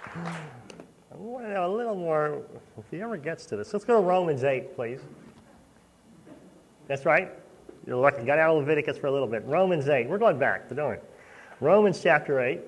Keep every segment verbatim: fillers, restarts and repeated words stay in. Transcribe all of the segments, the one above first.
I want to know a little more, if he ever gets to this. Let's go to Romans eight, please. That's right. You're lucky. Got out of Leviticus for a little bit. Romans eight. We're going back, but don't worry. Romans chapter eight.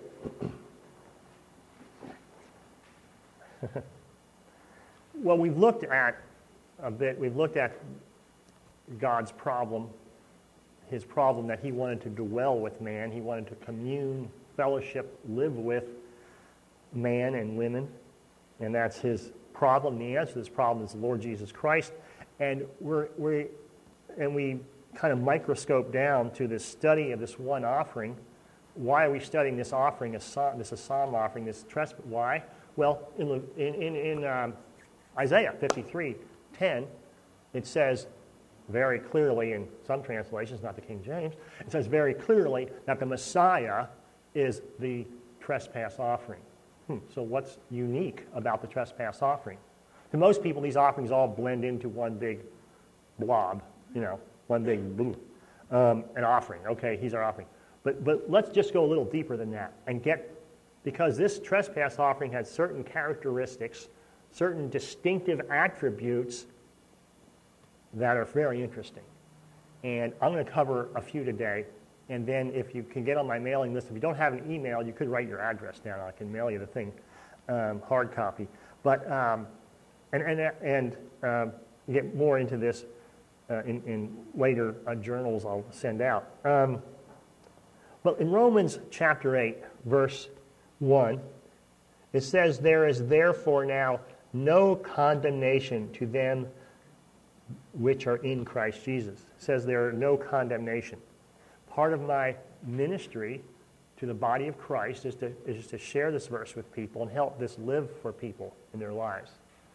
Well, we've looked at a bit, we've looked at God's problem, his problem that he wanted to dwell with man. He wanted to commune, fellowship, live with man and women. And that's his problem. The answer to this problem is the Lord Jesus Christ. And we're, we and we kind of microscope down to this study of this one offering. Why are we studying this offering, this psalm offering, this trespass? Why? Well, in, in, in um, Isaiah fifty-three ten, it says very clearly in some translations, not the King James, it says very clearly that the Messiah is the trespass offering. Hmm, so what's unique about the trespass offering? To most people, these offerings all blend into one big blob, you know, one big blue, um, an offering. Okay, he's our offering. But but let's just go a little deeper than that and get, because this trespass offering has certain characteristics, certain distinctive attributes that are very interesting. And I'm going to cover a few today. And then if you can get on my mailing list, if you don't have an email, you could write your address down. I can mail you the thing, um, hard copy. But, um, and, and, and um, get more into this uh, in, in later uh, journals I'll send out. Um, but in Romans chapter eight, verse one, it says, "There is therefore now no condemnation to them which are in Christ Jesus." It says there are no condemnation. Part of my ministry to the body of Christ is to, is to share this verse with people and help this live for people in their lives.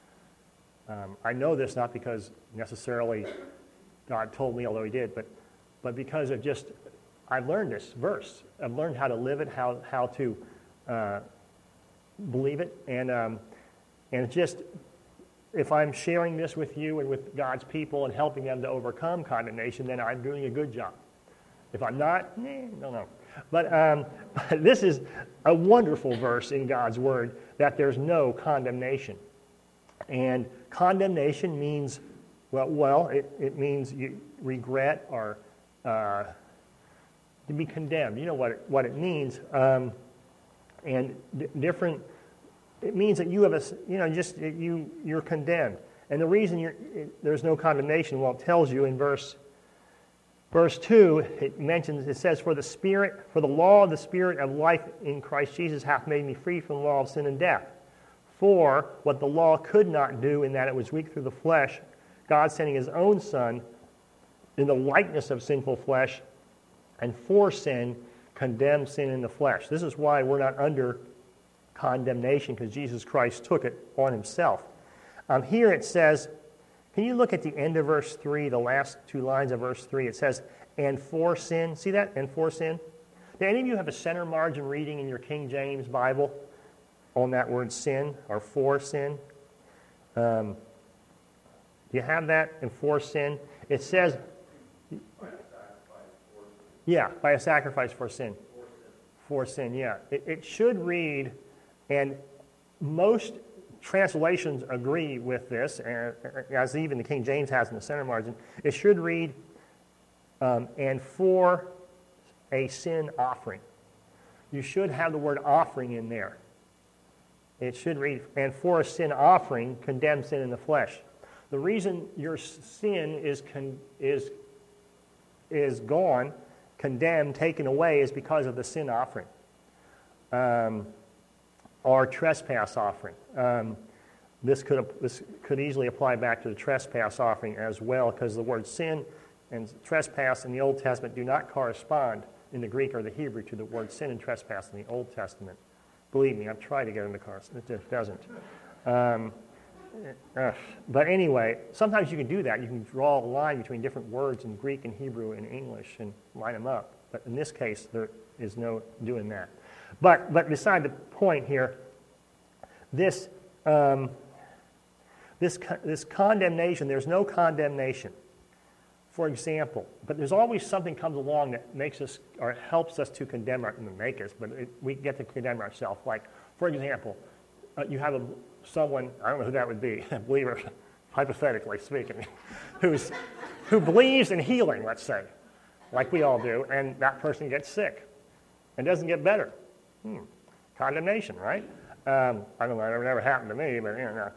Um, I know this not because necessarily God told me, although he did, but, but because of just, I've learned this verse. I've learned how to live it, how, how to uh, believe it, and um, and it's just, if I'm sharing this with you and with God's people and helping them to overcome condemnation, then I'm doing a good job. If I'm not, eh, no, no. But um, this is a wonderful verse in God's Word, that there's no condemnation. And condemnation means, well, well it, it means you regret or uh, to be condemned. You know what it, what it means. Um, and d- different... It means that you have a, you know, just you you're condemned, and the reason you're, it, there's no condemnation, well, it tells you in verse verse two. It mentions, it says, "For the Spirit, for the law of the Spirit of life in Christ Jesus hath made me free from the law of sin and death. For what the law could not do, in that it was weak through the flesh, God sending His own Son in the likeness of sinful flesh, and for sin condemned sin in the flesh." This is why we're not under condemnation, because Jesus Christ took it on himself. Um, here it says, can you look at the end of verse three, the last two lines of verse three? It says, "and for sin." See that? "And for sin." Do any of you have a center margin reading in your King James Bible on that word sin or for sin? Um, do you have that? "And for sin." It says, yeah, by a sacrifice for sin. For sin, yeah. It, it should read, and most translations agree with this, as even the King James has in the center margin. It should read, um, "and for a sin offering." You should have the word offering in there. It should read, "and for a sin offering, condemn sin in the flesh." The reason your sin is con- is is gone, condemned, taken away, is because of the sin offering. Um, or trespass offering. Um, this could this could easily apply back to the trespass offering as well, because the word sin and trespass in the Old Testament do not correspond in the Greek or the Hebrew to the word sin and trespass in the Old Testament. Believe me, I've tried to get them to correspond. It doesn't. Um, uh, but anyway, sometimes you can do that. You can draw a line between different words in Greek and Hebrew and English and line them up. But in this case, there is no doing that. But but beside the point here, this um, this this condemnation, there's no condemnation. For example, but there's always something comes along that makes us or helps us to condemn our make us, but it, we get to condemn ourselves. Like, for example, uh, you have a, someone, I don't know who that would be, a believer, hypothetically speaking, who's, who believes in healing, let's say, like we all do, and that person gets sick and doesn't get better. Hmm. Condemnation, right? Um, I don't know, it never happened to me, but, you know,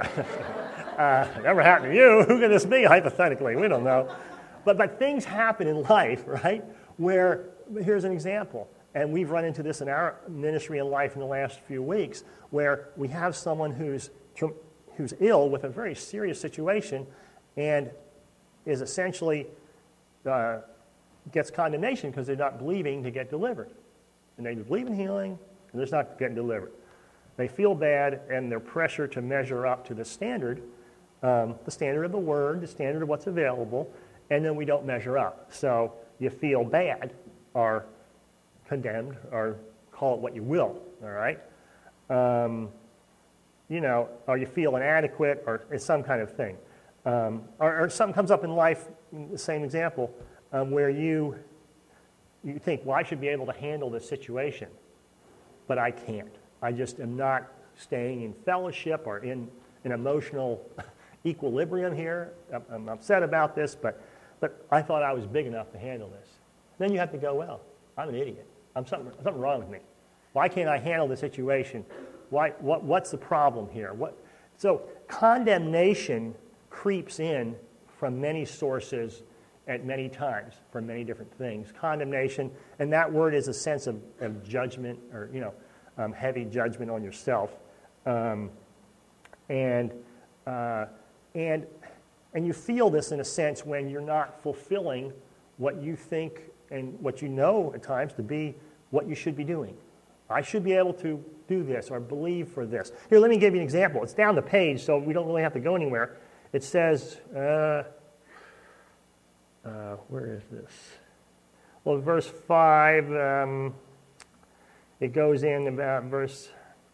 uh, never happened to you. Who could this be, hypothetically? We don't know. But, but things happen in life, right, where, here's an example, and we've run into this in our ministry and life in the last few weeks, where we have someone who's, who's ill with a very serious situation and is essentially, uh, gets condemnation because they're not believing to get delivered. And they believe in healing, and they're just not getting delivered. They feel bad, and they're pressured to measure up to the standard, um, the standard of the Word, the standard of what's available, and then we don't measure up. So you feel bad, or condemned, or call it what you will, all right? Um, you know, or you feel inadequate, or it's some kind of thing. Um, or, or something comes up in life, the same example, um, where you, you think, well, I should be able to handle this situation, but I can't. I just am not staying in fellowship or in an emotional equilibrium here. I'm, I'm upset about this, but, but I thought I was big enough to handle this. Then you have to go, well, I'm an idiot. I'm something, something wrong with me. Why can't I handle the situation? Why, what, what's the problem here? What, so condemnation creeps in from many sources at many times for many different things. Condemnation, and that word is a sense of, of judgment or, you know, um, heavy judgment on yourself. Um, and, uh, and, and you feel this in a sense when you're not fulfilling what you think and what you know at times to be what you should be doing. I should be able to do this or believe for this. Here, let me give you an example. It's down the page, so we don't really have to go anywhere. It says, uh, uh, where is this? Well, verse five, um, it goes in about verse,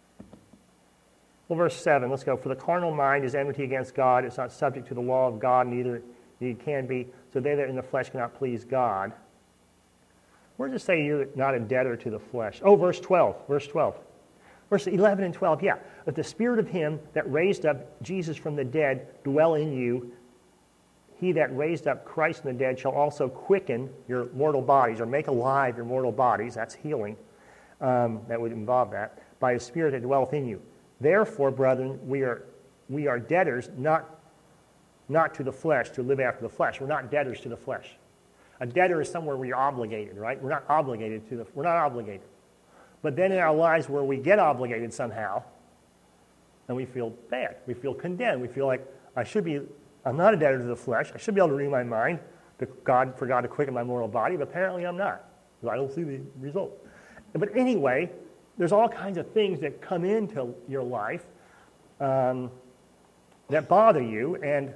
well, verse seven. Let's go. For the carnal mind is enmity against God. It's not subject to the law of God, neither it can be. So they that are in the flesh cannot please God. Where does it say you're not a debtor to the flesh? Oh, verse twelve. Verse twelve. Verse eleven and twelve, yeah. But the spirit of him that raised up Jesus from the dead dwell in you. He that raised up Christ from the dead shall also quicken your mortal bodies, or make alive your mortal bodies. That's healing. Um, that would involve that. By his spirit that dwelleth in you. Therefore, brethren, we are we are debtors, not, not to the flesh, to live after the flesh. We're not debtors to the flesh. A debtor is somewhere where you're obligated, right? We're not obligated to the, we're not obligated. But then in our lives where we get obligated somehow, and we feel bad, we feel condemned, we feel like I should be, I'm not a debtor to the flesh, I should be able to renew my mind to God, for God to quicken my mortal body, but apparently I'm not, because I don't see the result. But anyway, there's all kinds of things that come into your life um, that bother you, and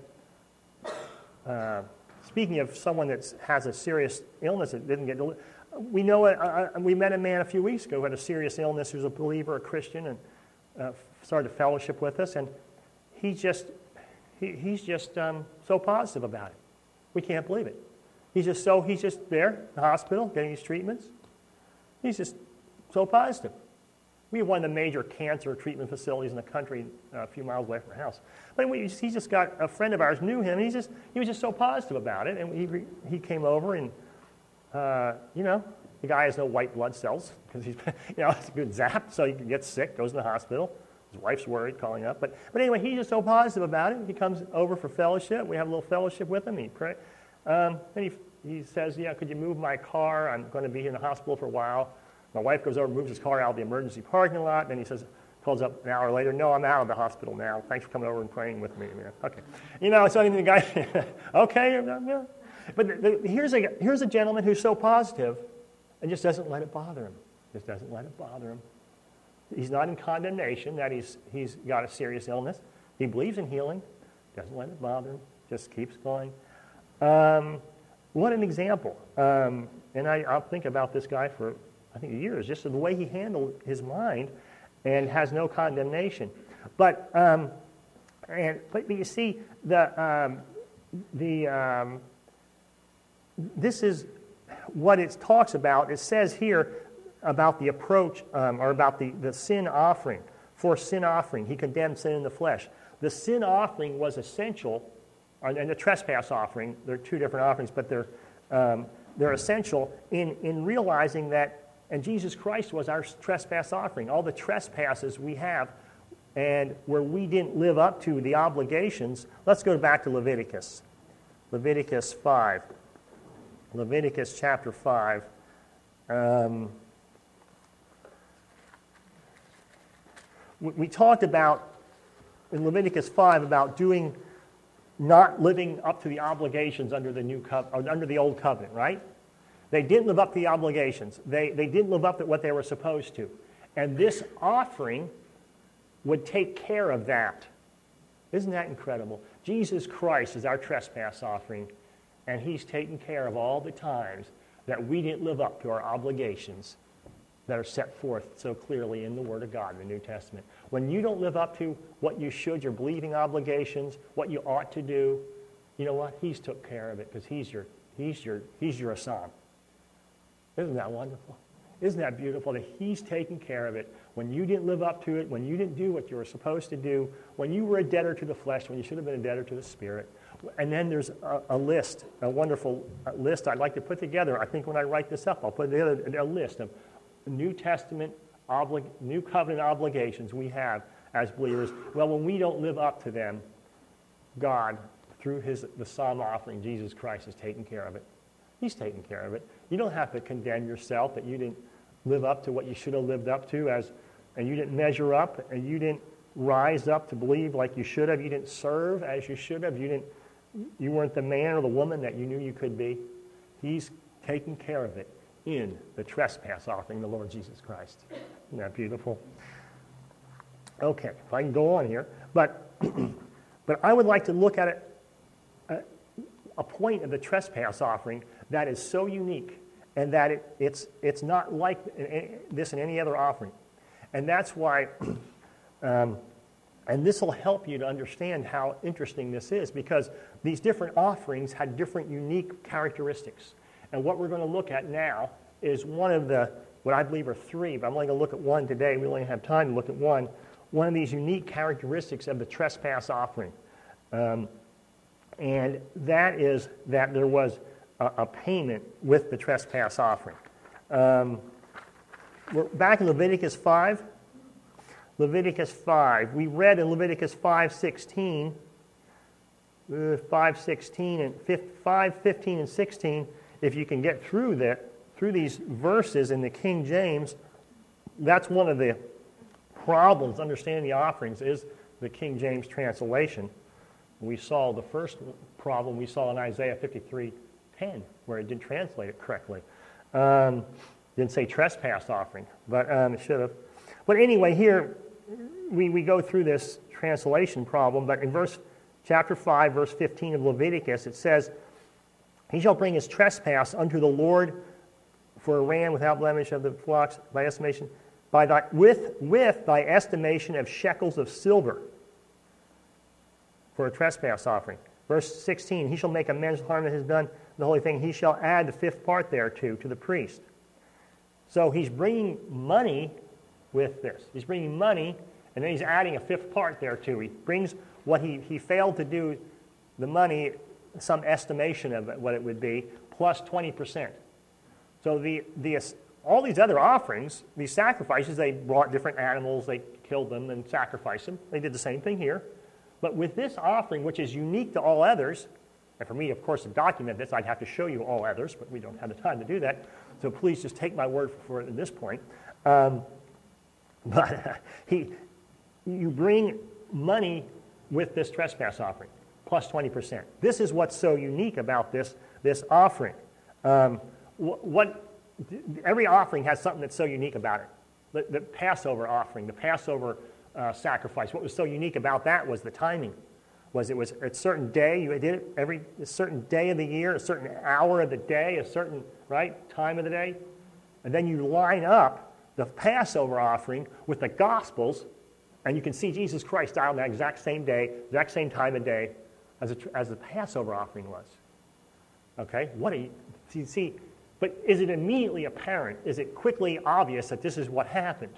uh, speaking of someone that has a serious illness that didn't get delivered, we know uh, we met a man a few weeks ago who had a serious illness, who's a believer, a Christian, and uh, started to fellowship with us, and he just he, he's just um, so positive about it. We can't believe it. He's just so he's just there in the hospital getting his treatments. He's just so positive. We have one of the major cancer treatment facilities in the country, uh, a few miles away from our house. But we, he just got a friend of ours knew him, and he just he was just so positive about it, and he he came over and. Uh, you know, the guy has no white blood cells because he's, you know, it's a good zap, so he gets sick, goes to the hospital. His wife's worried, calling up. But, but anyway, he's just so positive about it. He comes over for fellowship. We have a little fellowship with him. He pray. Um, and he he says, yeah, could you move my car? I'm going to be in the hospital for a while. My wife goes over, moves his car out of the emergency parking lot. And then he says, calls up an hour later, no, I'm out of the hospital now. Thanks for coming over and praying with me. Man. Okay. You know, so the guy, okay, yeah. But the, the, here's, a, here's a gentleman who's so positive and just doesn't let it bother him. Just doesn't let it bother him. He's not in condemnation that he's, he's got a serious illness. He believes in healing. Doesn't let it bother him. Just keeps going. Um, what an example. Um, and I, I'll think about this guy for, I think, years, just the way he handled his mind and has no condemnation. But, um, and, but you see, the... Um, the um, This is what it talks about. It says here about the approach, um, or about the, the sin offering. for sin offering. He condemned sin in the flesh. The sin offering was essential, and the trespass offering, they're two different offerings, but they're, um, they're essential in, in realizing that, and Jesus Christ was our trespass offering. All the trespasses we have, and where we didn't live up to the obligations. Let's go back to Leviticus. Leviticus five. Leviticus chapter five. Um, we, we talked about, in Leviticus five, about doing, not living up to the obligations under the new co- or under the old covenant, right? They didn't live up to the obligations. They, they didn't live up to what they were supposed to. And this offering would take care of that. Isn't that incredible? Jesus Christ is our trespass offering, and he's taken care of all the times that we didn't live up to our obligations that are set forth so clearly in the Word of God in the New Testament. When you don't live up to what you should, your believing obligations, what you ought to do, you know what? He's took care of it because he's your, he's your, he's your Assam. Isn't that wonderful? Isn't that beautiful that he's taken care of it when you didn't live up to it, when you didn't do what you were supposed to do, when you were a debtor to the flesh, when you should have been a debtor to the Spirit. And then there's a, a list, a wonderful list I'd like to put together. I think when I write this up, I'll put together a list of New Testament, obli- New Covenant obligations we have as believers. Well, when we don't live up to them, God, through his the psalm offering, Jesus Christ has taken care of it. He's taken care of it. You don't have to condemn yourself that you didn't live up to what you should have lived up to, as, and you didn't measure up, and you didn't rise up to believe like you should have. You didn't serve as you should have. You didn't. You weren't the man or the woman that you knew you could be. He's taken care of it in the trespass offering, the Lord Jesus Christ. Isn't that beautiful? Okay, if I can go on here, but but I would like to look at it, a, a point of the trespass offering that is so unique, and that it, it's it's not like this in any other offering, and that's why. Um, And this will help you to understand how interesting this is, because these different offerings had different unique characteristics. And what we're going to look at now is one of the, what I believe are three, but I'm only going to look at one today. We only have time to look at one. One of these unique characteristics of the trespass offering. Um, and that is that there was a, a payment with the trespass offering. Um, we're back in Leviticus five. Leviticus five. We read in Leviticus five sixteen, uh, five sixteen and five fifteen and sixteen. If you can get through that, through these verses in the King James, that's one of the problems understanding the offerings is the King James translation. We saw the first problem we saw in Isaiah fifty-three ten, where it didn't translate it correctly. Um, didn't say trespass offering, but um, it should have. But anyway, here. We, we go through this translation problem, but in verse chapter five, verse fifteen of Leviticus, it says, "He shall bring his trespass unto the Lord for a ram without blemish of the flocks by estimation, by thy, with, with thy estimation of shekels of silver for a trespass offering." Verse sixteen, "He shall make amends for harm that has done the holy thing. He shall add the fifth part thereto to the priest." So he's bringing money with this. He's bringing money, and then he's adding a fifth part there too. He brings what he, he failed to do, the money, some estimation of what it would be, plus twenty percent. So the, the all these other offerings, these sacrifices, they brought different animals, they killed them and sacrificed them. They did the same thing here. But with this offering, which is unique to all others, and for me, of course, to document this, I'd have to show you all others, but we don't have the time to do that. So please just take my word for it at this point. Um, But uh, he, you bring money with this trespass offering, plus twenty percent. This is what's so unique about this, this offering. Um, what, what every offering has something that's so unique about it. The, the Passover offering, the Passover uh, sacrifice, what was so unique about that was the timing. Was it was a certain day, you did it every a certain day of the year, a certain hour of the day, a certain right time of the day, and then you line up the Passover offering with the Gospels, and you can see Jesus Christ died on that exact same day, exact same time of day as, a, as the Passover offering was. Okay? What do you see, see? But is it immediately apparent? Is it quickly obvious that this is what happened?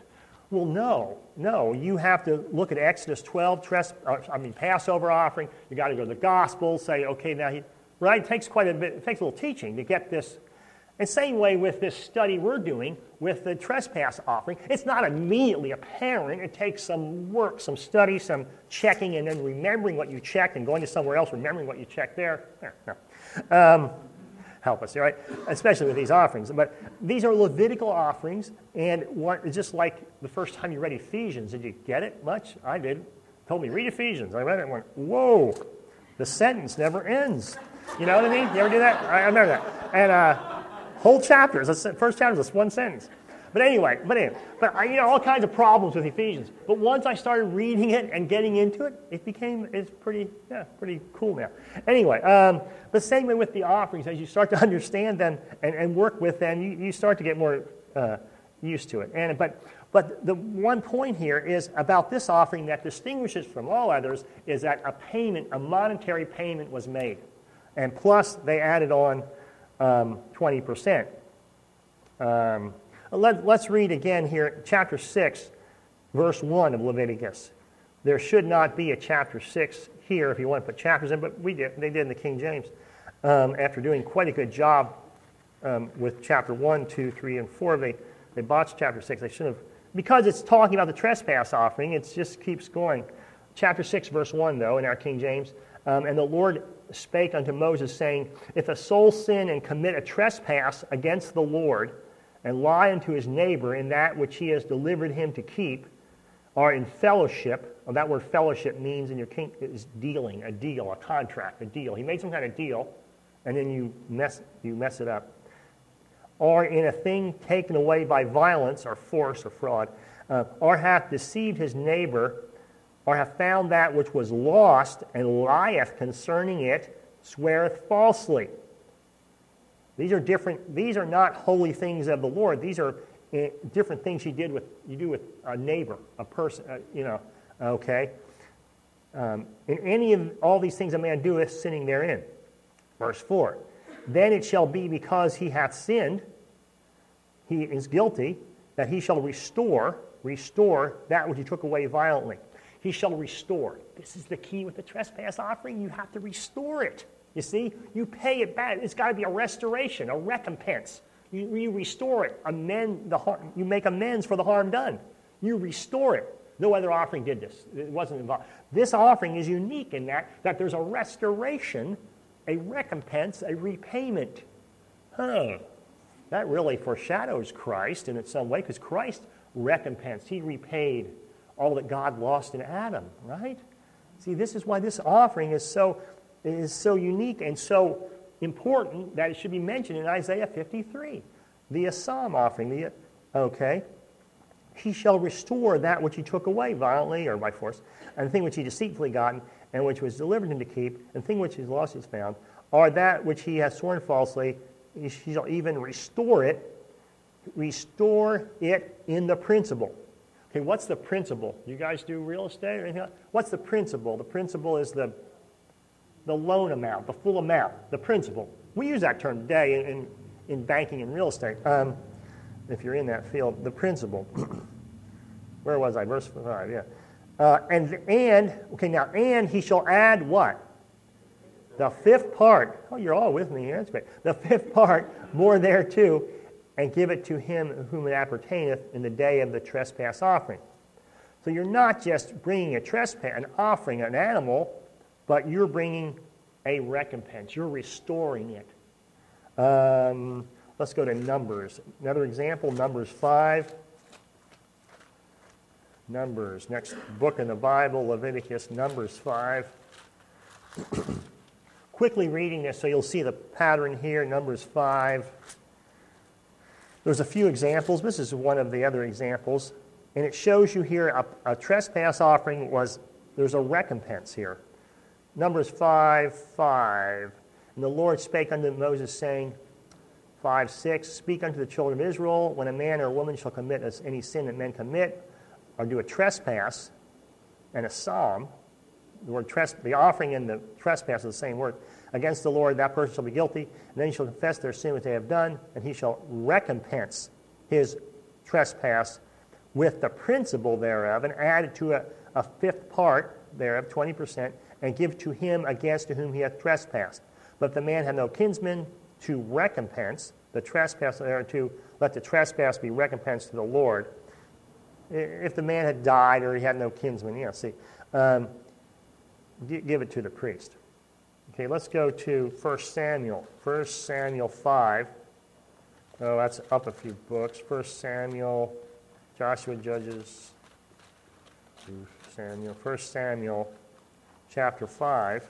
Well, no, no. You have to look at Exodus twelve, tres- I mean, Passover offering. You got to go to the Gospels, say, okay, now, he, right? It takes quite a bit, it takes a little teaching to get this. And same way with this study we're doing with the trespass offering. It's not immediately apparent. It takes some work, some study, some checking, and then remembering what you checked and going to somewhere else, remembering what you checked there. there no. um, help us, all right? Especially with these offerings. But these are Levitical offerings, and what, just like the first time you read Ephesians, did you get it much? I did. Told me, read Ephesians. I read it and went, whoa, the sentence never ends. You know what I mean? You ever do that? I remember that. And uh, whole chapters, the first chapter is one sentence. But anyway, but anyway, but I, you know, all kinds of problems with Ephesians. But once I started reading it and getting into it, it became, it's pretty, yeah, pretty cool now. Anyway, um, the same way with the offerings, as you start to understand them and, and work with them, you, you start to get more uh, used to it. And but but the one point here is about this offering that distinguishes from all others is that a payment, a monetary payment was made, and plus they added on um, twenty percent. Um, Let, let's read again here, chapter six, verse one of Leviticus. There should not be a chapter six here if you want to put chapters in, but we did. They did in the King James um, after doing quite a good job um, with chapter one, two, three, and four. They, they botched chapter six. They shouldn't have. Because it's talking about the trespass offering, it just keeps going. Chapter six, verse one, though, in our King James. Um, and the Lord spake unto Moses, saying, if a soul sin and commit a trespass against the Lord, and lie unto his neighbor in that which he has delivered him to keep, or in fellowship, well, that word fellowship means in your king is dealing, a deal, a contract, a deal. He made some kind of deal, and then you mess you mess it up. Or in a thing taken away by violence or force or fraud, uh, or hath deceived his neighbor, or hath found that which was lost, and lieth concerning it, sweareth falsely. These are different. These are not holy things of the Lord. These are uh, different things you did with you do with a neighbor, a person. Uh, you know, okay. Um, in any of all these things a man doeth, sinning therein. Verse four. Then it shall be because he hath sinned, he is guilty, that he shall restore, restore that which he took away violently. He shall restore. This is the key with the trespass offering. You have to restore it. You see, you pay it back. It's got to be a restoration, a recompense. You, you restore it, amend the harm. You make amends for the harm done. You restore it. No other offering did this. It wasn't involved. This offering is unique in that that there's a restoration, a recompense, a repayment. Huh. That really foreshadows Christ in some way, because Christ recompensed. He repaid all that God lost in Adam, right? See, this is why this offering is so is so unique and so important that it should be mentioned in Isaiah fifty-three. The psalm offering, the okay. He shall restore that which he took away violently or by force, and the thing which he deceitfully gotten, and which was delivered him to keep, and the thing which his lost is found, or that which he has sworn falsely, he shall even restore it, restore it in the principal. Okay, what's the principal? You guys do real estate or anything else? What's the principal? The principal is the the loan amount, the full amount, the principal. We use that term today in, in, in banking and real estate. Um, if you're in that field, the principal. Where was I? Verse five, yeah. Uh, and, and, okay, now, and he shall add what? The fifth part. Oh, you're all with me here. That's great. The fifth part, more thereto, and give it to him whom it appertaineth in the day of the trespass offering. So you're not just bringing a trespass, an offering, an animal, but you're bringing a recompense. You're restoring it. Um, let's go to Numbers. Another example, Numbers five. Numbers, next book in the Bible, Leviticus, Numbers five. Quickly reading this so you'll see the pattern here, Numbers five. There's a few examples. This is one of the other examples. And it shows you here a, a trespass offering was, there's a recompense here. Numbers five, five. And the Lord spake unto Moses, saying, five, six, speak unto the children of Israel, when a man or a woman shall commit any sin that men commit, or do a trespass, and a psalm, the word tres- the offering and the trespass are the same word, against the Lord, that person shall be guilty, and then he shall confess their sin which they have done, and he shall recompense his trespass with the principal thereof, and added to a, a fifth part thereof, twenty percent, and give to him against to whom he hath trespassed. But if the man had no kinsman to recompense the trespass thereunto, let the trespass be recompensed to the Lord. If the man had died or he had no kinsman, you know, see, um, give it to the priest. Okay, let's go to First Samuel. First Samuel five. Oh, that's up a few books. First Samuel, Joshua, Judges, Samuel. First Samuel chapter five.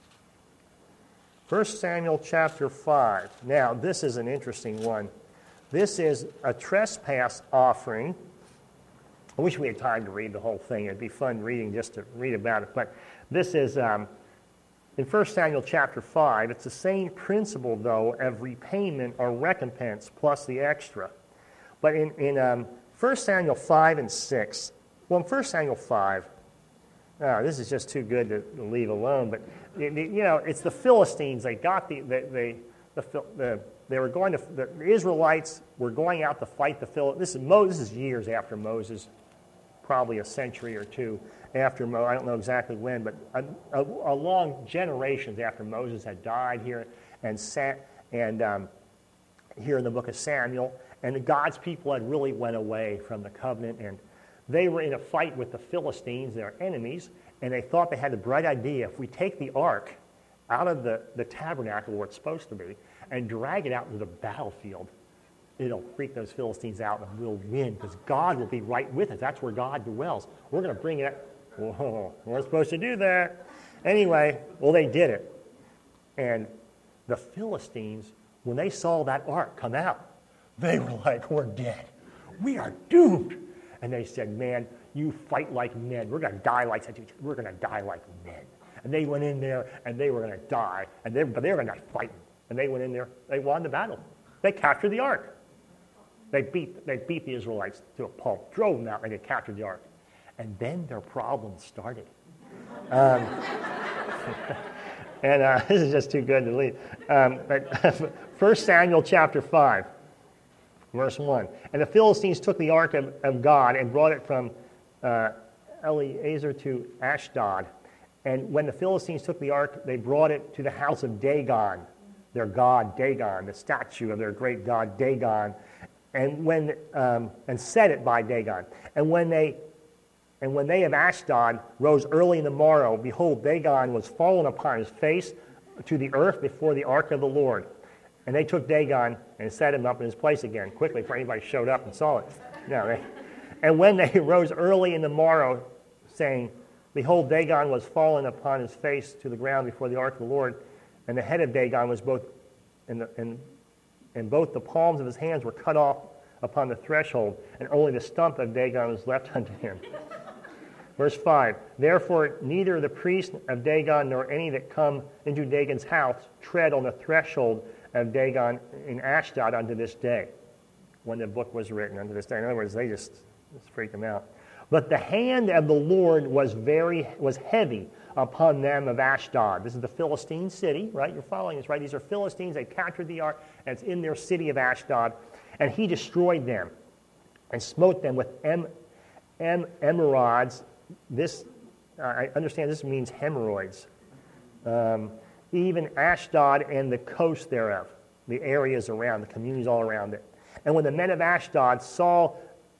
First Samuel chapter five. Now, this is an interesting one. This is a trespass offering. I wish we had time to read the whole thing. It'd be fun reading just to read about it. But this is, um, in First Samuel chapter five, it's the same principle, though, of repayment or recompense plus the extra. But in, in um, First Samuel five and six, well, in First Samuel five, oh, this is just too good to, to leave alone, but, you know, it's the Philistines. They got the, the, the, the, the they were going to, the Israelites were going out to fight the Philistines. This is, Mo, this is years after Moses, probably a century or two after Moses. I don't know exactly when, but a, a, a long generations after Moses had died here and sat, and um, here in the book of Samuel, and God's people had really went away from the covenant, and they were in a fight with the Philistines, their enemies, and they thought they had the bright idea, if we take the ark out of the, the tabernacle where it's supposed to be and drag it out into the battlefield, it'll freak those Philistines out and we'll win because God will be right with us. That's where God dwells. We're going to bring it. Whoa, we're supposed to do that. Anyway, well, they did it. And the Philistines, when they saw that ark come out, they were like, we're dead. We are doomed. And they said, man, you fight like men. We're going to die like we're going to die like men. And they went in there and they were going to die. And they, but they were going to fight. And they went in there. They won the battle. They captured the ark. They beat, they beat the Israelites to a pulp, drove them out, and they captured the ark. And then their problems started. Um, and uh, this is just too good to leave. Um, but First Samuel chapter five, verse one. And the Philistines took the ark of, of God and brought it from uh, Eliezer to Ashdod. And when the Philistines took the ark, they brought it to the house of Dagon, their god Dagon, the statue of their great god Dagon, and when um, and set it by Dagon. And when they and when they of Ashdod rose early in the morrow, behold, Dagon was fallen upon his face to the earth before the ark of the Lord. And they took Dagon and set him up in his place again, quickly, before anybody showed up and saw it. No, they, and when they rose early in the morrow, saying, behold, Dagon was fallen upon his face to the ground before the ark of the Lord, and the head of Dagon was both, in the, in, and both the palms of his hands were cut off upon the threshold, and only the stump of Dagon was left unto him. Verse five, therefore neither the priest of Dagon nor any that come into Dagon's house tread on the threshold of Dagon in Ashdod unto this day, when the book was written unto this day. In other words, they just, just freaked them out. But the hand of the Lord was very was heavy upon them of Ashdod. This is the Philistine city, right? You're following this, right? These are Philistines. They captured the ark, and it's in their city of Ashdod. And he destroyed them and smote them with em, em, emerods. This, uh, I understand this means hemorrhoids. Um, even Ashdod and the coast thereof, the areas around, the communities all around it. And when the men of Ashdod saw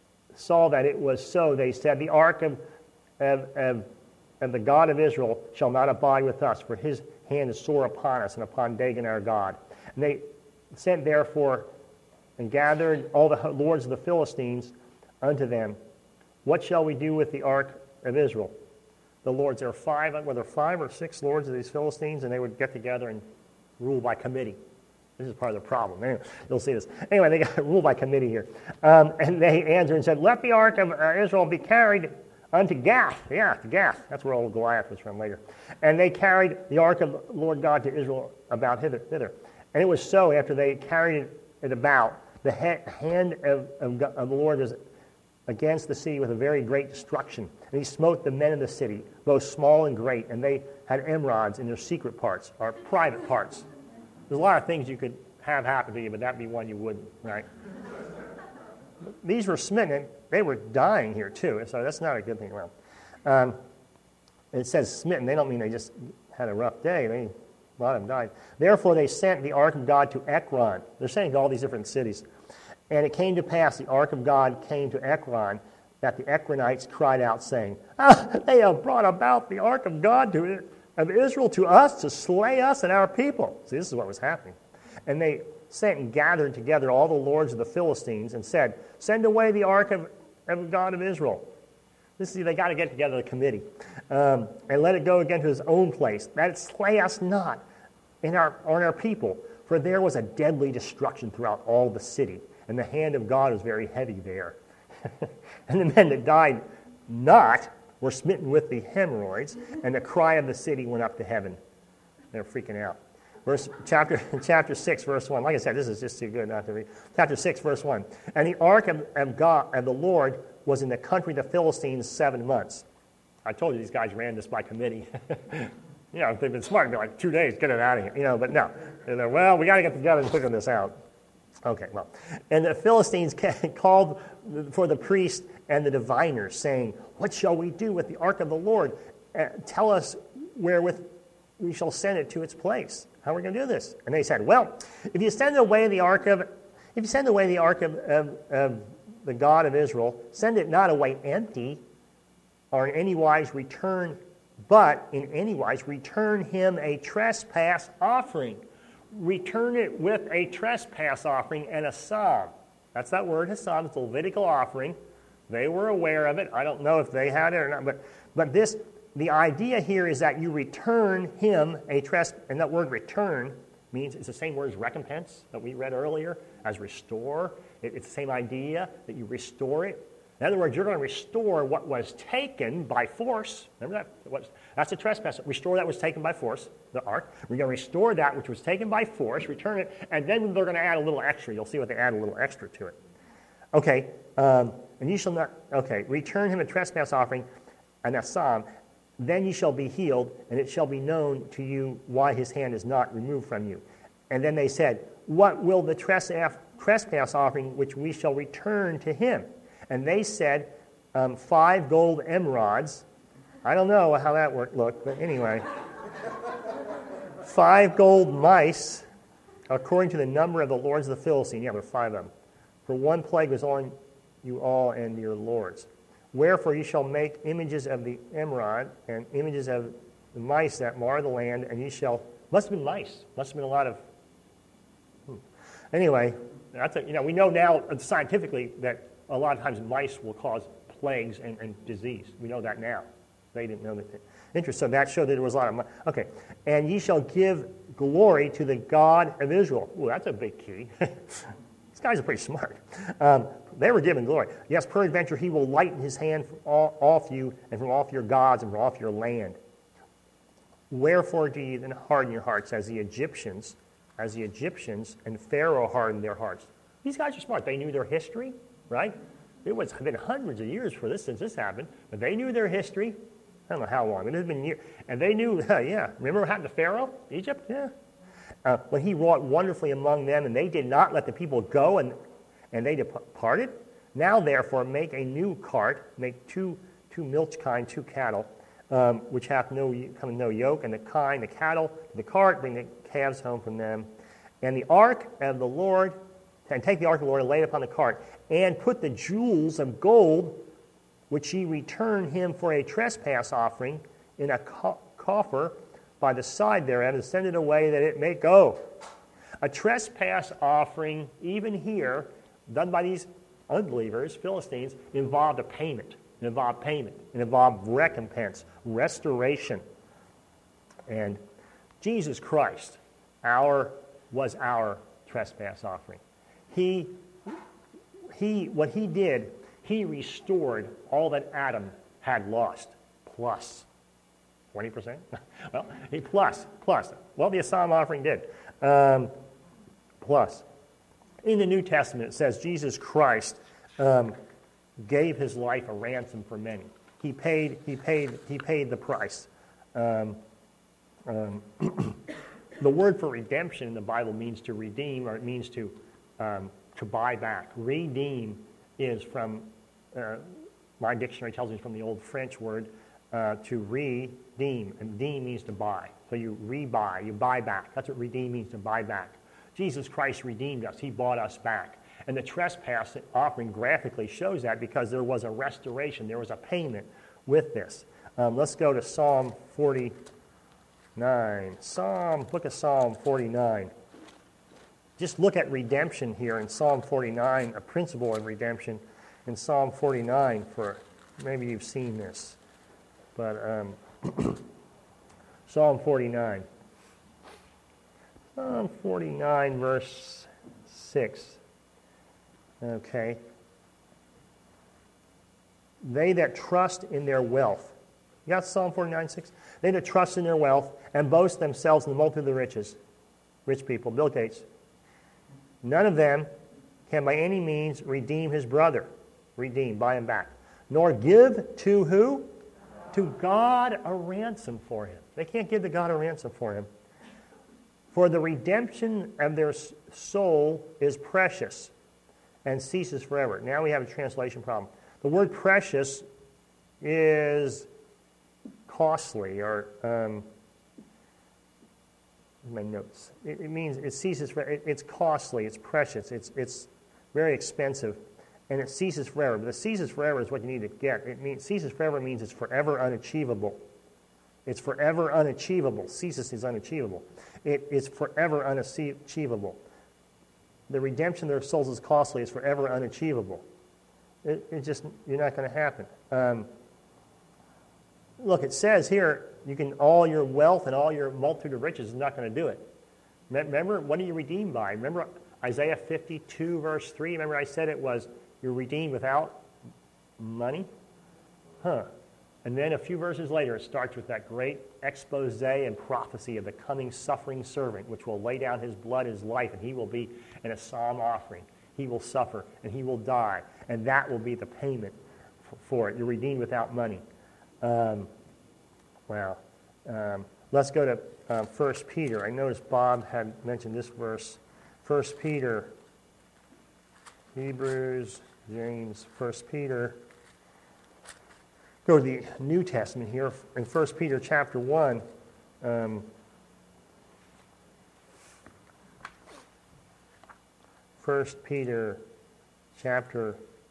saw that it was so, they said, the ark of, of, of, of the God of Israel shall not abide with us, for his hand is sore upon us and upon Dagon our God. And they sent therefore and gathered all the lords of the Philistines unto them. What shall we do with the ark of Israel? The lords, there are five, were there five or six lords of these Philistines, and they would get together and rule by committee. This is part of the problem. Anyway, you'll see this. Anyway, they got ruled by committee here. Um, and they answered and said, let the ark of uh, Israel be carried unto Gath. Yeah, to Gath. That's where old Goliath was from later. And they carried the ark of the Lord God to Israel about hither. thither. And it was so, after they carried it about, the ha- hand of, of, God, of the Lord was against the city with a very great destruction. And he smote the men of the city, both small and great, and they had emerods in their secret parts, or private parts. There's a lot of things you could have happen to you, but that'd be one you wouldn't, right? These were smitten, they were dying here too, so that's not a good thing around. Um, it says smitten. They don't mean they just had a rough day. They, a lot of them died. Therefore they sent the ark of God to Ekron. They're saying to all these different cities. And it came to pass, the ark of God came to Ekron, that the Ekronites cried out, saying, ah, they have brought about the ark of God to, of Israel to us to slay us and our people. See, this is what was happening. And they sent and gathered together all the lords of the Philistines and said, send away the ark of, of God of Israel. This is, they got to get together a committee. Um, and let it go again to his own place, that it slay us not in our, on our people. For there was a deadly destruction throughout all the city, and the hand of God was very heavy there. And the men that died not were smitten with the hemorrhoids, and the cry of the city went up to heaven. They're freaking out. Verse, chapter, chapter six, verse one. Like I said, this is just too good not to read. Chapter six, verse one. And the ark of, of God, of the Lord, was in the country of the Philistines seven months. I told you these guys ran this by committee. You know, if they've been smart, they'd be like, two days, get it out of here. You know, but no. They're, well, we got to get together and figure this out. Okay, well. And the Philistines called for the priest and the diviners, saying, what shall we do with the ark of the Lord? Uh, tell us wherewith we shall send it to its place. How are we going to do this? And they said, well, if you send away the ark of, if you send away the ark of, of, of the God of Israel, send it not away empty, or in any wise return, but in any wise return him a trespass offering. Return it with a trespass offering and a psalm. That's that word, Hassam. It's a Levitical offering. They were aware of it. I don't know if they had it or not, but but this, the idea here is that you return him a trespass, and that word return means it's the same word as recompense that we read earlier, as restore. It, it's the same idea that you restore it. In other words, you're going to restore what was taken by force. Remember that? What, that's a trespass. Restore that was taken by force, the ark. We're going to restore that which was taken by force, return it, and then they're going to add a little extra. You'll see what they add a little extra to it. Okay, um, and you shall not, okay, return him a trespass offering and a psalm, then you shall be healed, and it shall be known to you why his hand is not removed from you. And then they said, what will the trespass offering which we shall return to him? And they said, um, five gold emerods. I don't know how that worked, looked, but anyway. Five gold mice, according to the number of the lords of the Philistines. Yeah, there were five of them. For one plague was on you all and your lords. Wherefore you shall make images of the emerald and images of the mice that mar the land, and you shall... Must have been mice. Must have been a lot of... Hmm. Anyway, that's a, you know, we know now scientifically that a lot of times mice will cause plagues and, and disease. We know that now. They didn't know that. Interesting. So that showed that there was a lot of mice. Okay. And ye shall give glory to the God of Israel. Ooh, that's a big key. These guys are pretty smart. Um, they were given glory. Yes, peradventure he will lighten his hand from all, off you and from off your gods and from off your land. Wherefore do ye then harden your hearts as the Egyptians, as the Egyptians and Pharaoh hardened their hearts? These guys are smart. They knew their history. Right? It was been hundreds of years for this since this happened, but they knew their history. I don't know how long. It has been years. And they knew, uh, yeah, remember what happened to Pharaoh, Egypt? Yeah. Uh, when he wrought wonderfully among them, and they did not let the people go, and, and they departed. Now, therefore, make a new cart, make two two milch kine, two cattle, um, which hath no, come in no yoke, and the kine, the cattle, the cart, bring the calves home from them. And the ark of the Lord, and take the ark of the Lord and lay it upon the cart, and put the jewels of gold, which ye return him for a trespass offering, in a co- coffer by the side thereof, and send it away that it may go. A trespass offering, even here, done by these unbelievers, Philistines, involved a payment. It involved payment. It involved recompense, restoration. And Jesus Christ, our was our trespass offering. He, he, what he did, he restored all that Adam had lost, plus twenty percent. Well, he plus, plus. Well, the Assam offering did. Um, plus. In the New Testament, it says Jesus Christ um, gave his life a ransom for many. He paid. He paid. He paid the price. Um, um, the word for redemption in the Bible means to redeem, or it means to um, to buy back. Redeem is from uh, my dictionary tells me it's from the old French word, uh, to redeem. And redeem means to buy. So you rebuy, you buy back. That's what redeem means, to buy back. Jesus Christ redeemed us. He bought us back. And the trespass offering graphically shows that, because there was a restoration. There was a payment with this. Um, let's go to Psalm forty-nine. Psalm, look at Psalm forty-nine. Just look at redemption here in Psalm forty-nine, a principle of redemption in Psalm forty-nine. For maybe you've seen this, but um, Psalm forty-nine. Psalm forty-nine, verse six. Okay. They that trust in their wealth. You got Psalm forty-nine, six? They that trust in their wealth and boast themselves in the multitude of the riches. Rich people, Bill Gates. None of them can by any means redeem his brother. Redeem, buy him back. Nor give to who? To God a ransom for him. They can't give to God a ransom for him. For the redemption of their soul is precious and ceases forever. Now we have a translation problem. The word precious is costly, or um, my notes. It, it means it ceases forever. It, it's costly. It's precious. It's it's very expensive, and it ceases forever. But the ceases forever is what you need to get. It means ceases forever means it's forever unachievable. It's forever unachievable. Ceases is unachievable. It is forever unachievable. The redemption of their souls is costly. It's forever unachievable. It, it just, you're not going to happen. Um, look, it says here, you can, all your wealth and all your multitude of riches is not going to do it. Remember, what are you redeemed by? Remember Isaiah fifty-two, verse three? Remember I said it was, you're redeemed without money? Huh. And then a few verses later, it starts with that great expose and prophecy of the coming suffering servant, which will lay down his blood, his life, and he will be in a psalm offering. He will suffer, and he will die, and that will be the payment for it. You're redeemed without money. Um, wow. Um, let's go to uh, First Peter. I noticed Bob had mentioned this verse. First Peter, Hebrews, James, First Peter. Go to the New Testament here in First Peter chapter one. Um, First Peter chapter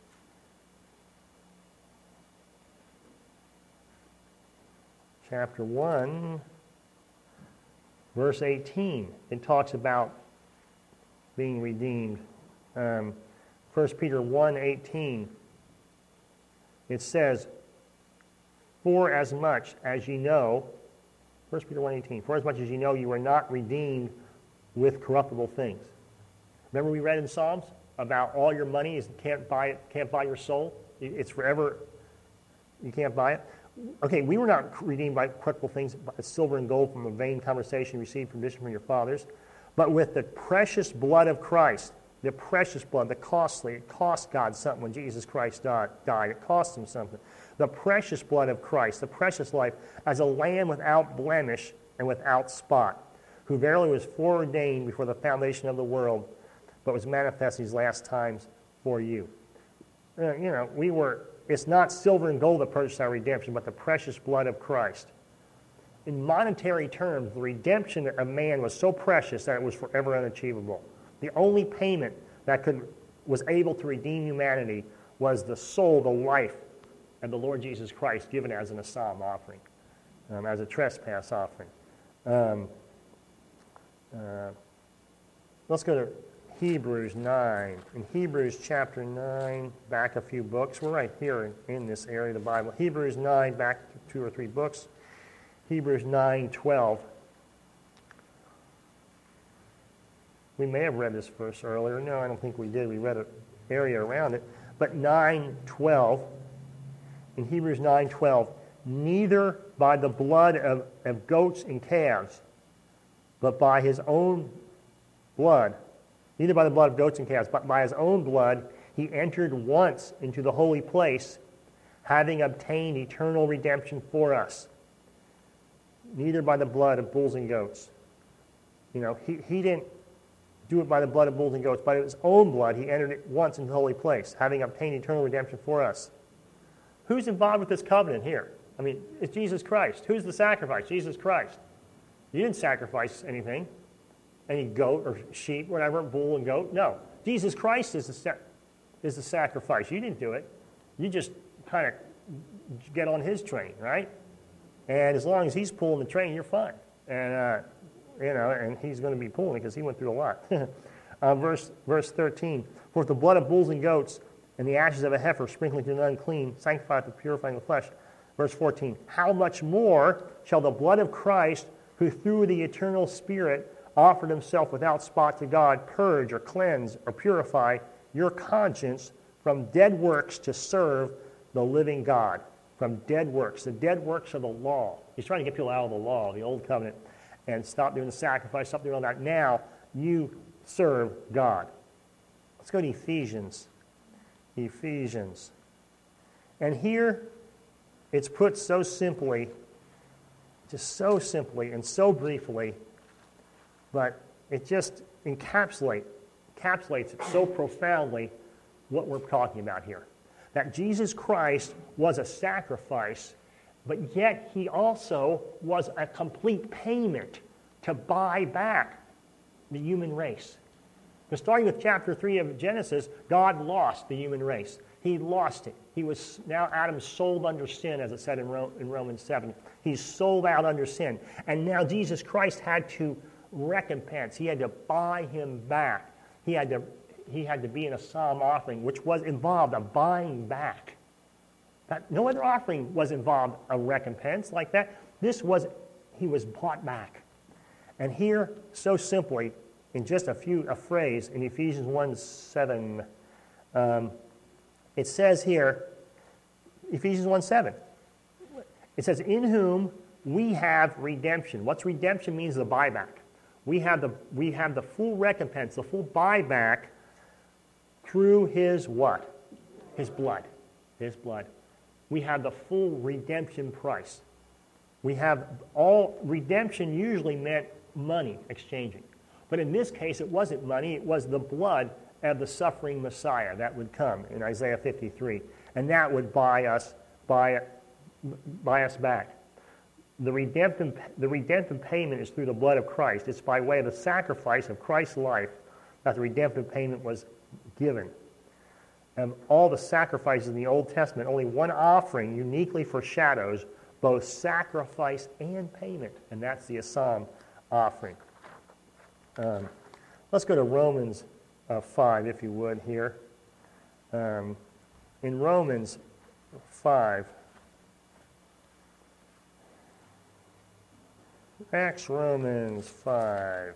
chapter one, verse eighteen. It talks about being redeemed. Um, First Peter one eighteen. It says, "For as much as ye know," First Peter one eighteen, "For as much as ye know, you are not redeemed with corruptible things." Remember we read in Psalms about all your money is can't buy it, can't buy your soul. It's forever. You can't buy it. Okay, we were not redeemed by corruptible things, silver and gold from a vain conversation received from tradition from your fathers, but with the precious blood of Christ. The precious blood, the costly. It cost God something when Jesus Christ died. It cost him something. The precious blood of Christ, the precious life, as a lamb without blemish and without spot, who verily was foreordained before the foundation of the world, but was manifest these last times for you. Uh, you know, we were, it's not silver and gold that purchased our redemption, but the precious blood of Christ. In monetary terms, the redemption of man was so precious that it was forever unachievable. The only payment that could was able to redeem humanity was the soul, the life of the Lord Jesus Christ given as an Assam offering, um, as a trespass offering. Um, uh, let's go to Hebrews nine. In Hebrews chapter nine, back a few books. We're right here in, in this area of the Bible. Hebrews nine, back two or three books. Hebrews nine twelve. We may have read this verse earlier. No, I don't think we did. We read an area around it. But nine twelve, in Hebrews nine twelve, neither by the blood of, of goats and calves, but by his own blood, neither by the blood of goats and calves, but by his own blood, he entered once into the holy place, having obtained eternal redemption for us. Neither by the blood of bulls and goats. You know, he, he didn't do it by the blood of bulls and goats. By his own blood he entered it once into the holy place, having obtained eternal redemption for us. Who's involved with this covenant here? I mean, it's Jesus Christ. Who's the sacrifice? Jesus Christ. You didn't sacrifice anything, any goat or sheep, whatever, bull and goat. No. Jesus Christ is the, sa- is the sacrifice. You didn't do it. You just kind of get on his train, right? And as long as he's pulling the train, you're fine. And, uh, you know, and he's going to be pulling it because he went through a lot. uh, verse, verse thirteen, for if the blood of bulls and goats and the ashes of a heifer sprinkling to the unclean sanctify for purifying the flesh. Verse fourteen, how much more shall the blood of Christ, who through the eternal Spirit offered himself without spot to God, purge or cleanse or purify your conscience from dead works to serve the living God. From dead works, the dead works of the law. He's trying to get people out of the law, the old covenant, and stop doing the sacrifice, stop doing all that. Now you serve God. Let's go to Ephesians. Ephesians. And here it's put so simply, just so simply and so briefly, but it just encapsulate, encapsulates it so profoundly what we're talking about here. That Jesus Christ was a sacrifice, but yet he also was a complete payment to buy back the human race. Because starting with chapter three of Genesis, God lost the human race. He lost it. He was now Adam sold under sin, as it said in, Ro- in Romans seven. He's sold out under sin. And now Jesus Christ had to recompense. He had to buy him back. He had to he had to be in a psalm offering, which was involved a buying back. That, no other offering was involved a recompense like that. This was, he was bought back. And here, so simply, in just a few, a phrase in Ephesians one seven, um, it says here, Ephesians one seven, it says, in whom we have redemption. What's redemption means? The buyback. We have the, we have the full recompense, the full buyback through his what? His blood. His blood. We have the full redemption price. We have all, redemption usually meant money exchanging. But in this case, it wasn't money, it was the blood of the suffering Messiah that would come in Isaiah fifty-three. And that would buy us, buy, buy us back. The redemptive, the redemptive payment is through the blood of Christ. It's by way of the sacrifice of Christ's life that the redemptive payment was given. And all the sacrifices in the Old Testament, only one offering uniquely foreshadows both sacrifice and payment, and that's the Assam offering. Um, let's go to Romans uh, five, if you would, here. Um, in Romans five, Acts Romans five.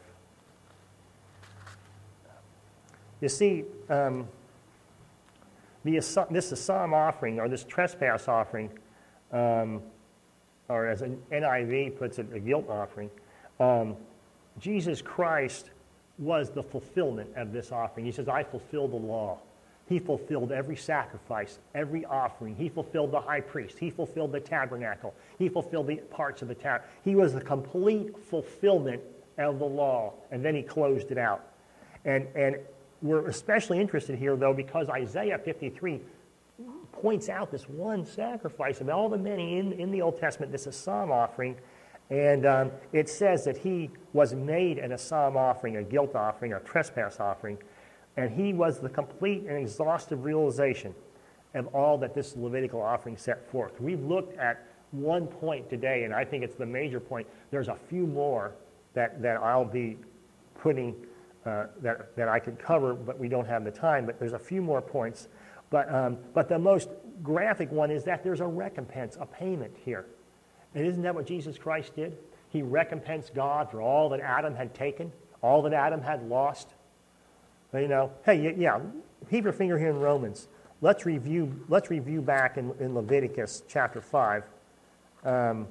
You see, um, the, this Assam offering, or this trespass offering, um, or as an N I V puts it, a guilt offering, um, Jesus Christ was the fulfillment of this offering. He says, I fulfill the law. He fulfilled every sacrifice, every offering. He fulfilled the high priest. He fulfilled the tabernacle. He fulfilled the parts of the tabernacle. He was the complete fulfillment of the law, and then he closed it out. And, and we're especially interested here, though, because Isaiah fifty-three points out this one sacrifice of all the many in, in the Old Testament, this Assam offering, and um, it says that he was made an Assam offering, a guilt offering, a trespass offering, and he was the complete and exhaustive realization of all that this Levitical offering set forth. We've looked at one point today, and I think it's the major point. There's a few more that, that I'll be putting Uh, that, that I could cover, but we don't have the time, but there's a few more points. But, um, but the most graphic one is that there's a recompense, a payment here. And isn't that what Jesus Christ did? He recompensed God for all that Adam had taken, all that Adam had lost. You know, hey, yeah, keep your finger here in Romans. Let's review, let's review back in, in Leviticus chapter five. Um,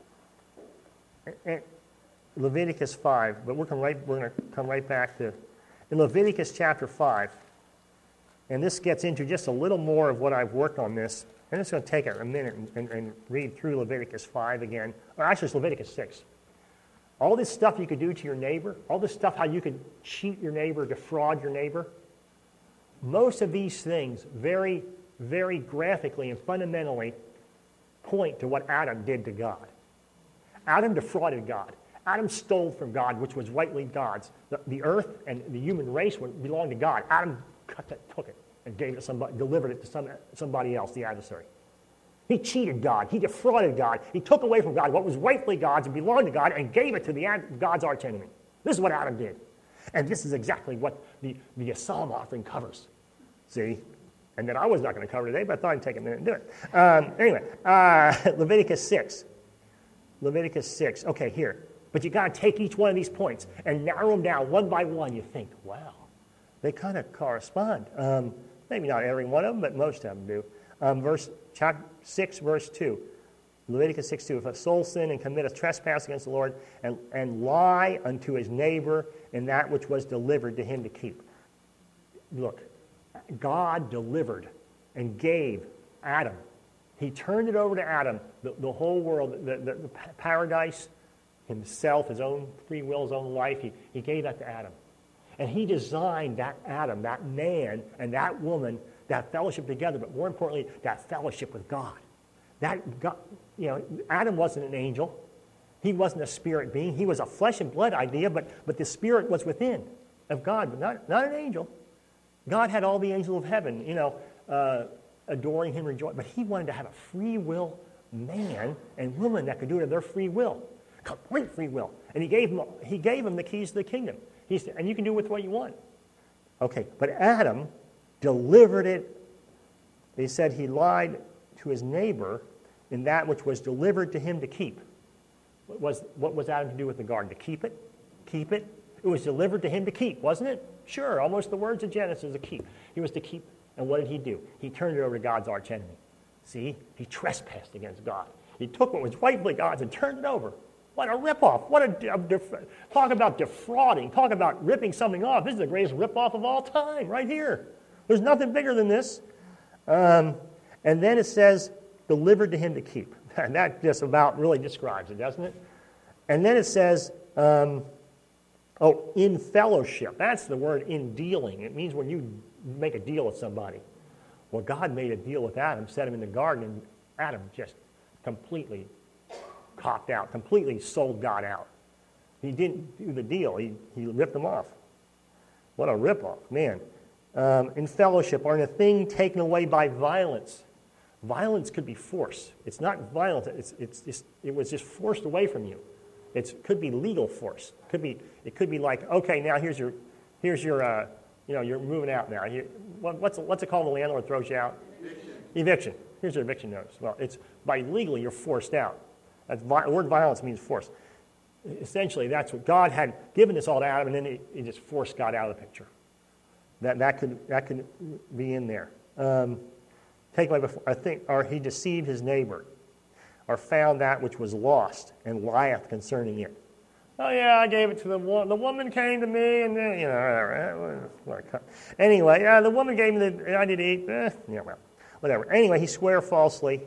and, Leviticus five, but we're going right, we're going to come right back to in Leviticus chapter five, and this gets into just a little more of what I've worked on this. I'm just going to take a minute and, and, and read through Leviticus five again, or actually it's Leviticus six. all this stuff you could do to your neighbor, all this stuff how you could cheat your neighbor, defraud your neighbor, most of these things very, very graphically and fundamentally point to what Adam did to God. Adam defrauded God. Adam stole from God, which was rightly God's. The, the earth and the human race belonged to God. Adam cut that, took it and gave it to somebody, delivered it to some, somebody else, the adversary. He cheated God. He defrauded God. He took away from God what was rightfully God's and belonged to God and gave it to the God's archenemy. This is what Adam did. And this is exactly what the, the psalm offering covers. See? And then I was not going to cover today, but I thought I'd take a minute and do it. Um, anyway, uh, Leviticus six. Leviticus six. Okay, here. But you got to take each one of these points and narrow them down one by one. You think, wow, they kind of correspond. Um, maybe not every one of them, but most of them do. Um, verse chapter six, verse two. Leviticus six two. If a soul sin and commit a trespass against the Lord and, and lie unto his neighbor in that which was delivered to him to keep. Look, God delivered and gave Adam. He turned it over to Adam, the, the whole world, the, the, the paradise, himself, his own free will, his own life. He, he gave that to Adam. And he designed that Adam, that man, and that woman, that fellowship together, but more importantly, that fellowship with God. That God, you know, Adam wasn't an angel. He wasn't a spirit being. He was a flesh and blood idea, but, but the spirit was within of God, but not, not an angel. God had all the angels of heaven, you know, uh, adoring him, rejoicing. But he wanted to have a free will man and woman that could do it of their free will. Complete free will. And he gave him, he gave him the keys to the kingdom. He said, and you can do with what you want. Okay, but Adam delivered it. They said he lied to his neighbor in that which was delivered to him to keep. What was, what was Adam to do with the garden? To keep it? Keep it? It was delivered to him to keep, wasn't it? Sure, almost the words of Genesis, to keep. He was to keep. And what did he do? He turned it over to God's archenemy. See? He trespassed against God. He took what was rightfully God's and turned it over. What a ripoff. What a, a def- talk about defrauding. Talk about ripping something off. This is the greatest ripoff of all time, right here. There's nothing bigger than this. Um, and then it says, delivered to him to keep. And that just about really describes it, doesn't it? And then it says, um, oh, in fellowship. That's the word in dealing. It means when you make a deal with somebody. Well, God made a deal with Adam, set him in the garden, and Adam just completely copped out, completely sold God out. He didn't do the deal. He, he ripped him off. What a ripoff, man. Um, in fellowship, or in a thing taken away by violence. Violence could be force. It's not violence. It's, it's just, it was just forced away from you. It could be legal force. It could be, it could be like, okay, now here's your, here's your, uh, you know, you're moving out now. You, what, what's, what's it called when the landlord throws you out? Eviction. Eviction. Here's your eviction notice. Well, it's by legally you're forced out. That's, the word violence means force. Essentially, that's what God had given this all to Adam, and then he, he just forced God out of the picture. That that could that could be in there. Um, take away before, I think, or he deceived his neighbor, or found that which was lost, and lieth concerning it. Oh yeah, I gave it to the woman. The woman came to me, and then you know, whatever. Anyway, uh, the woman gave me the. I did eat. Eh, yeah, well, whatever. Anyway, he swore falsely.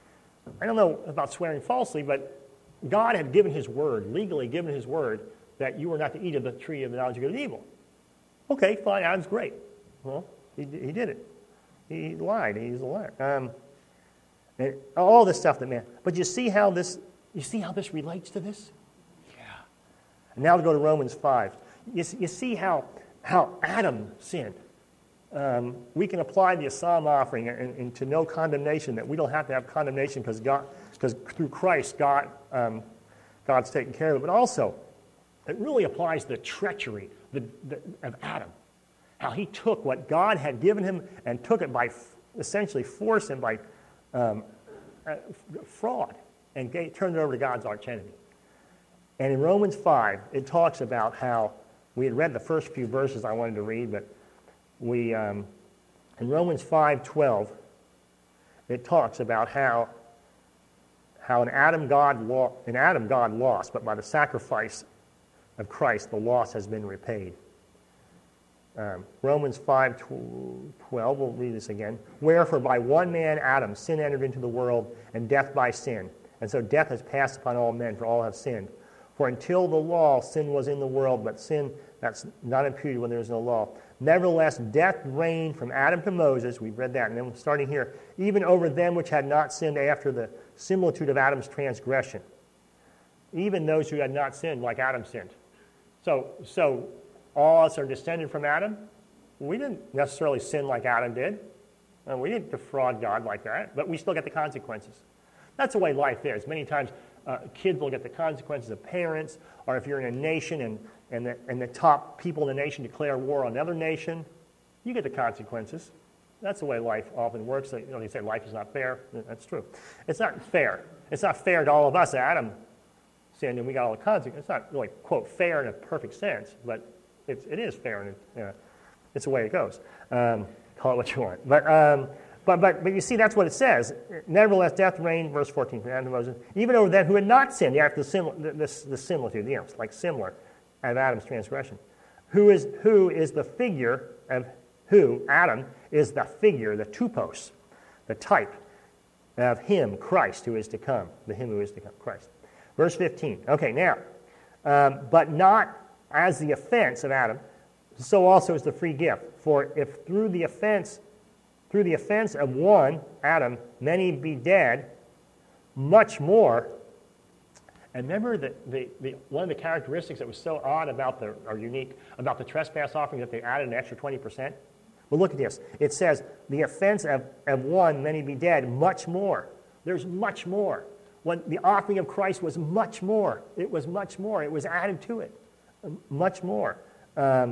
I don't know about swearing falsely, but God had given his word, legally given his word, that you were not to eat of the tree of the knowledge of good and evil. Okay, fine, Adam's great. Well, he, he did it. He lied. He's a liar. Um, and all this stuff that man. But you see how this. You see how this relates to this? Yeah. And now to go to Romans five. You, you see how how Adam sinned. Um, we can apply the psalm offering and, and to no condemnation. That we don't have to have condemnation because God, because through Christ, God, um, God's taken care of it. But also, it really applies the treachery the, the, of Adam. How he took what God had given him and took it by f- essentially force and by um, uh, fraud and gave, turned it over to God's archenemy. And in Romans five, it talks about how we had read the first few verses I wanted to read, but we um, in Romans five twelve, it talks about how how in Adam God lo- in Adam God lost, but by the sacrifice of Christ, the loss has been repaid. Um, Romans five twelve, we'll read this again. Wherefore by one man, Adam, sin entered into the world, and death by sin. And so death has passed upon all men, for all have sinned. For until the law, sin was in the world, but sin that's not imputed when there is no law. Nevertheless, death reigned from Adam to Moses. We've read that, and then starting here, even over them which had not sinned after the similitude of Adam's transgression. Even those who had not sinned like Adam sinned. So, so all us are descended from Adam. We didn't necessarily sin like Adam did. And we didn't defraud God like that, but we still get the consequences. That's the way life is. Many times uh, kids will get the consequences of parents, or if you're in a nation and, and, the, and the top people in the nation declare war on another nation, you get the consequences. That's the way life often works. You know, they say life is not fair. That's true. It's not fair. It's not fair to all of us. Adam sinned and we got all the consequences. It's not really, quote, fair in a perfect sense, but it's, it is fair, and it, uh, it's the way it goes. Um, call it what you want. But, um, but, but, but you see, that's what it says. Nevertheless, death reigned, verse fourteen, from Adam to Moses, even over them who had not sinned. You have the, sim, the, the, the similitude, you know, it's like similar, of Adam's transgression. Who is, who is the figure of who, Adam, is the figure, the tupos, the type of him, Christ, who is to come, the him who is to come, Christ. Verse fifteen. Okay, now, um, but not as the offense of Adam, so also is the free gift. For if through the offense, through the offense of one, Adam, many be dead, much more. And remember that the, the one of the characteristics that was so odd about the, or unique about the trespass offering, that they added an extra twenty percent. Well, look at this. It says, the offense of, of one, many be dead, much more. There's much more. When the offering of Christ was much more. It was much more. It was added to it. Much more. Um,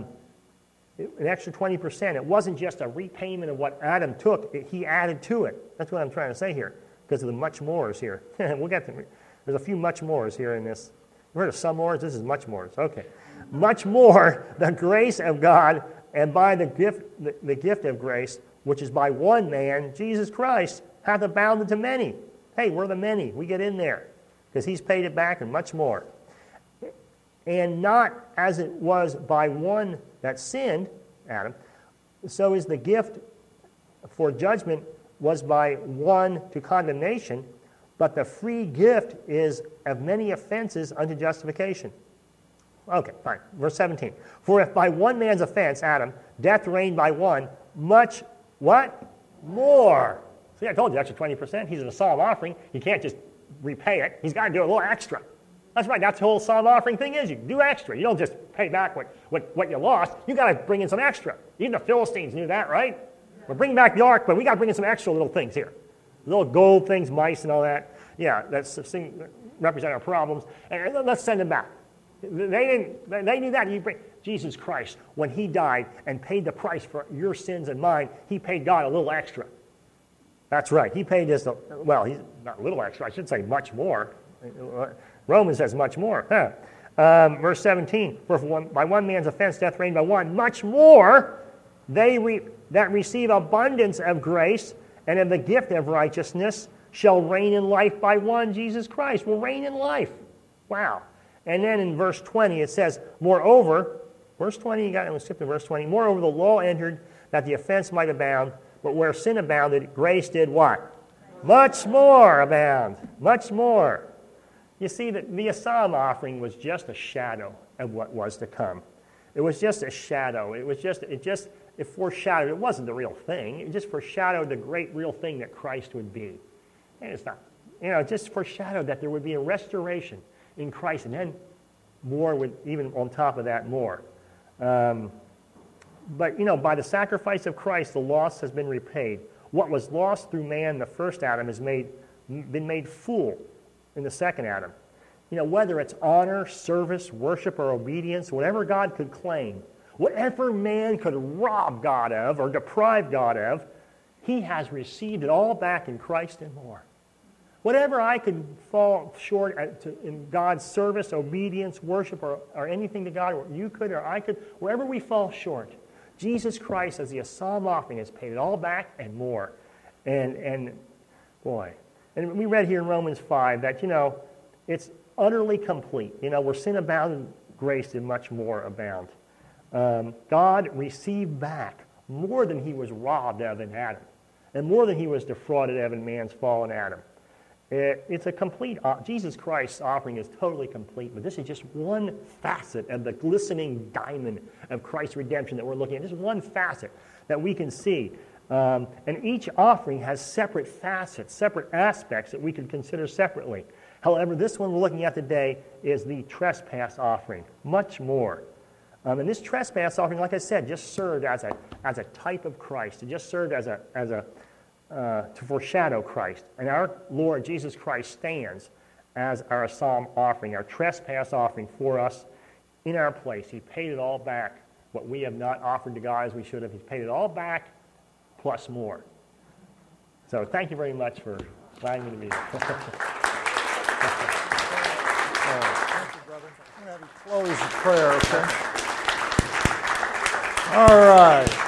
an extra twenty percent. It wasn't just a repayment of what Adam took. It, he added to it. That's what I'm trying to say here, because of the much mores here. We'll get to it. There's a few much mores here in this. You heard of some mores? This is much mores. Okay. Much more the grace of God, and by the gift, the, the gift of grace, which is by one man, Jesus Christ, hath abounded to many. Hey, we're the many. We get in there, because he's paid it back and much more. And not as it was by one that sinned, Adam, so is the gift for judgment was by one to condemnation, but the free gift is of many offenses unto justification. Okay, fine. Verse seventeen. For if by one man's offense, Adam, death reigned by one, much, what? More. See, I told you, extra twenty percent. He's in a psalm offering. He can't just repay it. He's got to do a little extra. That's right. That's the whole psalm offering thing is. You do extra. You don't just pay back what, what, what you lost. You got to bring in some extra. Even the Philistines knew that, right? We're bringing back the ark, but we got to bring in some extra little things here. Little gold things, mice and all that. Yeah, that's represent our problems. And let's send them back. They didn't. They knew that. You bring Jesus Christ, when he died and paid the price for your sins and mine, he paid God a little extra. That's right. He paid us, well, he's not a little extra. I should say much more. Romans says much more. Huh. Um, verse seventeen, for one, by one man's offense death reigned by one, much more they re, that receive abundance of grace and of the gift of righteousness shall reign in life by one, Jesus Christ. Will reign in life. Wow. And then in verse twenty it says, moreover, verse twenty, you got it, let's skip to verse twenty. Moreover, the law entered that the offense might abound, but where sin abounded, grace did what? Much more abound. Much more. You see, that the psalm offering was just a shadow of what was to come. It was just a shadow. It was just, it just, it foreshadowed. It wasn't the real thing. It just foreshadowed the great real thing that Christ would be. And it's not, you know, it just foreshadowed that there would be a restoration in Christ, and then more would, even on top of that, more. Um, but, you know, by the sacrifice of Christ, the loss has been repaid. What was lost through man, the first Adam, has made, been made full in the second Adam. You know, whether it's honor, service, worship, or obedience, whatever God could claim, whatever man could rob God of or deprive God of, he has received it all back in Christ and more. Whatever I could fall short at, to, in God's service, obedience, worship, or, or anything to God, or you could or I could, wherever we fall short, Jesus Christ, as the psalm offering, has paid it all back and more. And, and boy, and we read here in Romans five that, you know, it's utterly complete. You know, where sin abounded, grace did much more abound. Um, God received back more than he was robbed of in Adam, and more than he was defrauded of in man's fallen Adam. It, it's a complete, uh, Jesus Christ's offering is totally complete, but this is just one facet of the glistening diamond of Christ's redemption that we're looking at. Just one facet that we can see. Um, and each offering has separate facets, separate aspects that we could consider separately. However, this one we're looking at today is the trespass offering, much more. Um, and this trespass offering, like I said, just served as a as a type of Christ. It just served as a as a uh, to foreshadow Christ. And our Lord Jesus Christ stands as our psalm offering, our trespass offering for us in our place. He paid it all back. What we have not offered to God as we should have, He's paid it all back, plus more. So thank you very much for allowing me to be here. Thank you, brother. I'm going to have you close the prayer, okay? All right.